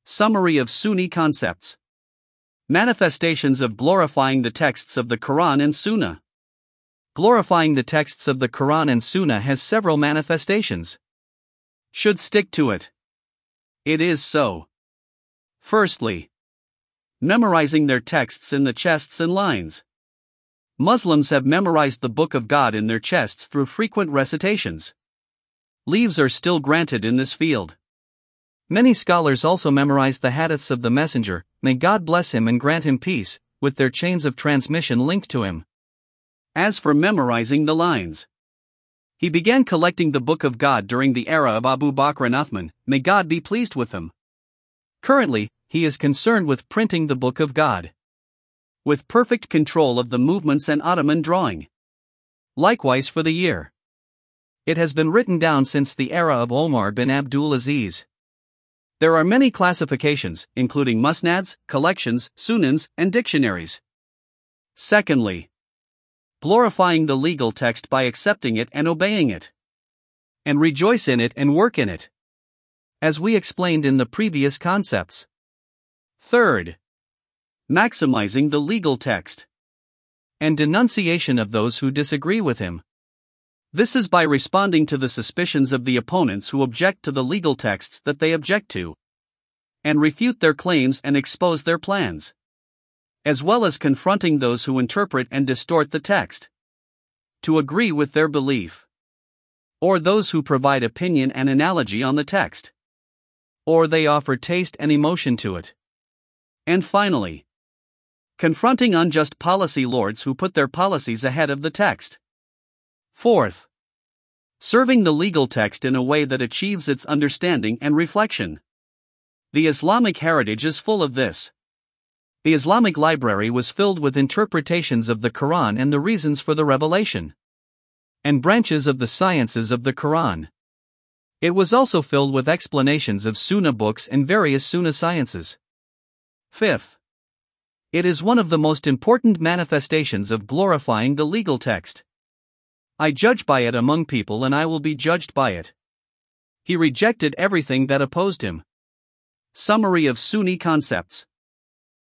Summary of Sunni concepts. Manifestations of glorifying the texts of the Quran and Sunnah. Glorifying the texts of the Quran and Sunnah has several manifestations. Should stick to it. It is so. Firstly, memorizing their texts in the chests and lines. Muslims have memorized the Book of God in their chests through frequent recitations. Leaves are still granted in this field. Many scholars also memorized the hadiths of the Messenger, may God bless him and grant him peace, with their chains of transmission linked to him. As for memorizing the lines, he began collecting the Book of God during the era of Abu Bakr and Uthman, may God be pleased with them. Currently, he is concerned with printing the Book of God, with perfect control of the movements and Ottoman drawing. Likewise for the year. It has been written down since the era of Omar bin Abdul Aziz. There are many classifications, including musnads, collections, sunans, and dictionaries. Secondly, glorifying the legal text by accepting it and obeying it, and rejoice in it and work in it, as we explained in the previous concepts. Third, maximizing the legal text and denunciation of those who disagree with him. This is by responding to the suspicions of the opponents who object to the legal texts that they object to, and refute their claims and expose their plans, as well as confronting those who interpret and distort the text to agree with their belief, or those who provide opinion and analogy on the text, or they offer taste and emotion to it. And finally, confronting unjust policy lords who put their policies ahead of the text. Fourth, serving the legal text in a way that achieves its understanding and reflection. The Islamic heritage is full of this. The Islamic library was filled with interpretations of the Quran and the reasons for the revelation, and branches of the sciences of the Quran. It was also filled with explanations of Sunnah books and various Sunnah sciences. Fifth, it is one of the most important manifestations of glorifying the legal text. I judge by it among people and I will be judged by it. He rejected everything that opposed him. Summary of Sunni concepts.